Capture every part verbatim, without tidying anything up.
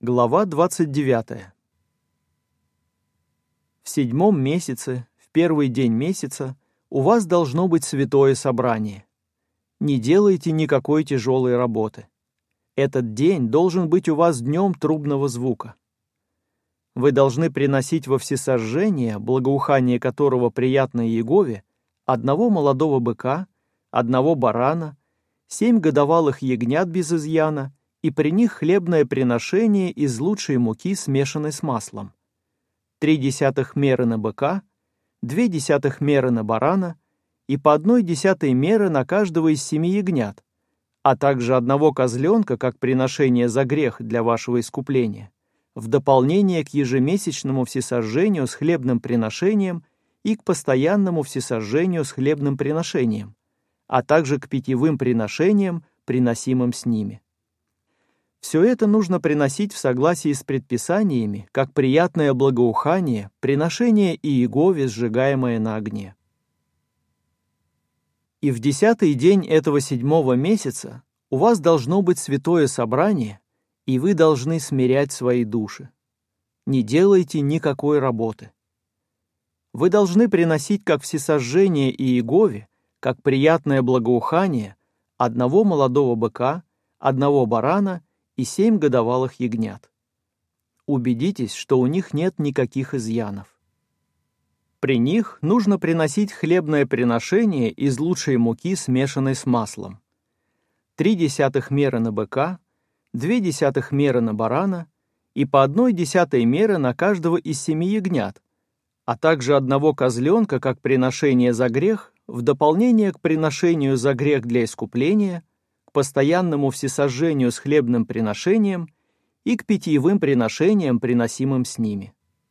Глава двадцать девятая. В седьмом месяце, в первый день месяца, у вас должно быть святое собрание. Не делайте никакой тяжелой работы. Этот день должен быть у вас днем трубного звука. Вы должны приносить во всесожжение, благоухание которого приятно Иегове, одного молодого быка, одного барана, семь годовалых ягнят без изъяна, и при них хлебное приношение из лучшей муки, смешанной с маслом. Три десятых меры на быка, две десятых меры на барана и по одной десятой меры на каждого из семи ягнят, а также одного козленка, как приношение за грех для вашего искупления, в дополнение к ежемесячному всесожжению с хлебным приношением и к постоянному всесожжению с хлебным приношением, а также к питьевым приношениям, приносимым с ними. Все это нужно приносить в согласии с предписаниями, как приятное благоухание, приношение Иегове, сжигаемое на огне. И в десятый день этого седьмого месяца у вас должно быть святое собрание, и вы должны смирять свои души. Не делайте никакой работы. Вы должны приносить как всесожжение Иегове, как приятное благоухание, одного молодого быка, одного барана и семь годовалых ягнят. Убедитесь, что у них нет никаких изъянов. При них нужно приносить хлебное приношение из лучшей муки, смешанной с маслом. Три десятых меры на быка, две десятых меры на барана и по одной десятой меры на каждого из семи ягнят, а также одного козленка, как приношение за грех, в дополнение к приношению за грех для искупления, к постоянному всесожжению с хлебным приношением и к питьевым приношениям, приносимым с ними.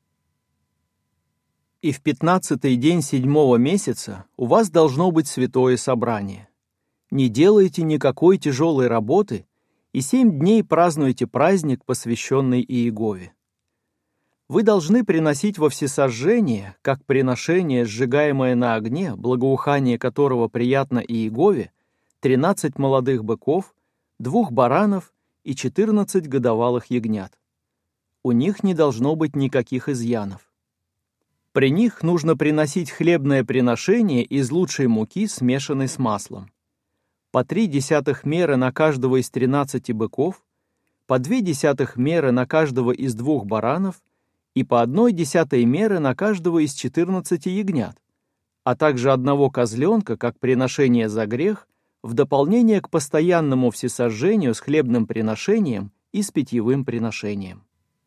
И в пятнадцатый день седьмого месяца у вас должно быть святое собрание. Не делайте никакой тяжелой работы, и семь дней празднуйте праздник, посвященный Иегове. Вы должны приносить во всесожжение, как приношение, сжигаемое на огне, благоухание которого приятно Иегове, тринадцать молодых быков, двух баранов и четырнадцать годовалых ягнят. У них не должно быть никаких изъянов. При них нужно приносить хлебное приношение из лучшей муки, смешанной с маслом. По три десятых меры на каждого из тринадцати быков, по две десятых меры на каждого из двух баранов и по одной десятой меры на каждого из четырнадцати ягнят, а также одного козленка, как приношение за грех, в дополнение к постоянному всесожжению с хлебным приношением и с питьевым приношением.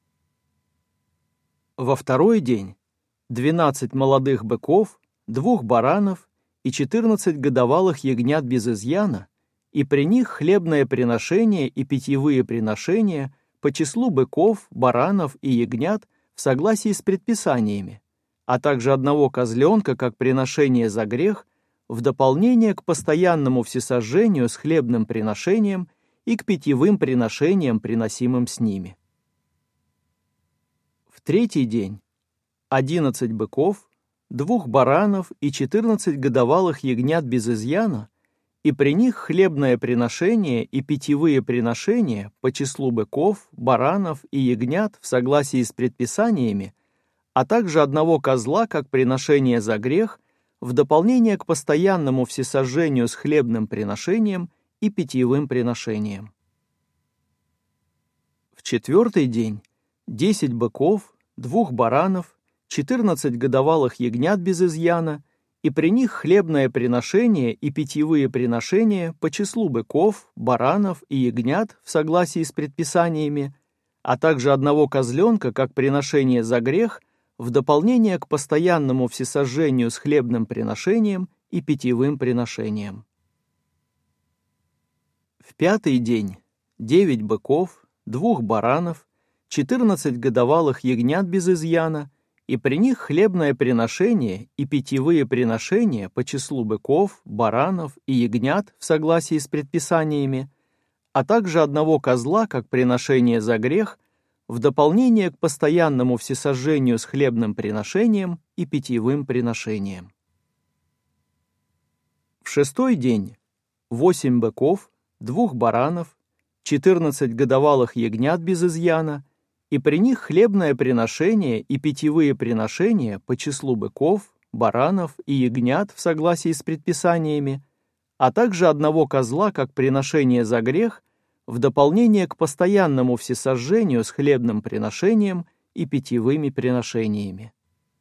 Во второй день двенадцать молодых быков, двух баранов и четырнадцать годовалых ягнят без изъяна, и при них хлебное приношение и питьевые приношения по числу быков, баранов и ягнят в согласии с предписаниями, а также одного козленка как приношение за грех, в дополнение к постоянному всесожжению с хлебным приношением и к питьевым приношениям, приносимым с ними. В третий день одиннадцать быков, двух баранов и четырнадцать годовалых ягнят без изъяна, и при них хлебное приношение и питьевые приношения по числу быков, баранов и ягнят в согласии с предписаниями, а также одного козла как приношение за грех, в дополнение к постоянному всесожжению с хлебным приношением и питьевым приношением. В четвертый день десять быков, двух баранов, четырнадцать годовалых ягнят без изъяна, и при них хлебное приношение и питьевые приношения по числу быков, баранов и ягнят в согласии с предписаниями, а также одного козленка как приношение за грех, в дополнение к постоянному всесожжению с хлебным приношением и питьевым приношением. В пятый день девять быков, двух баранов, четырнадцать годовалых ягнят без изъяна, и при них хлебное приношение и питьевые приношения по числу быков, баранов и ягнят в согласии с предписаниями, а также одного козла как приношение за грех, в дополнение к постоянному всесожжению с хлебным приношением и питьевым приношением. В шестой день восемь быков, двух баранов, четырнадцать годовалых ягнят без изъяна, и при них хлебное приношение и питьевые приношения по числу быков, баранов и ягнят в согласии с предписаниями, а также одного козла как приношение за грех, в дополнение к постоянному всесожжению с хлебным приношением и питьевыми приношениями.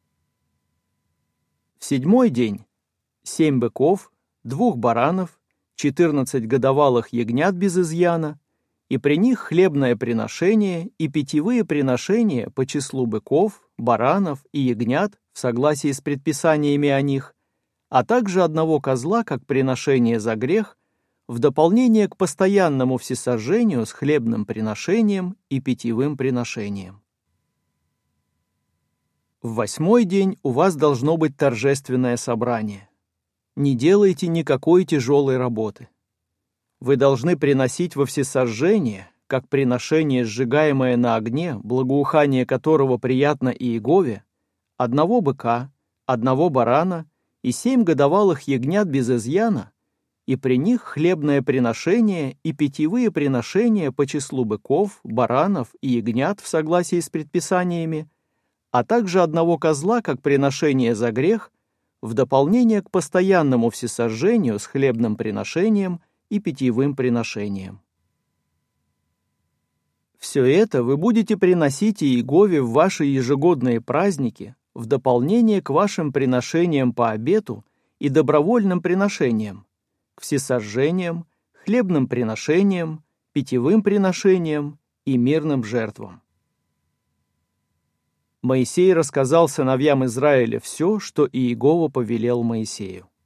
В седьмой день семь быков, двух баранов, четырнадцать годовалых ягнят без изъяна, и при них хлебное приношение и питьевые приношения по числу быков, баранов и ягнят в согласии с предписаниями о них, а также одного козла как приношение за грех, в дополнение к постоянному всесожжению с хлебным приношением и питьевым приношением. В восьмой день у вас должно быть торжественное собрание. Не делайте никакой тяжелой работы. Вы должны приносить во всесожжение, как приношение, сжигаемое на огне, благоухание которого приятно Иегове, одного быка, одного барана и семь годовалых ягнят без изъяна, и при них хлебное приношение и питьевые приношения по числу быков, баранов и ягнят в согласии с предписаниями, а также одного козла как приношение за грех, в дополнение к постоянному всесожжению с хлебным приношением и питьевым приношением. Все это вы будете приносить Иегове в ваши ежегодные праздники, в дополнение к вашим приношениям по обету и добровольным приношениям, к всесожжениям, хлебным приношениям, питьевым приношениям и мирным жертвам. Моисей рассказал сыновьям Израиля все, что Иегова повелел Моисею.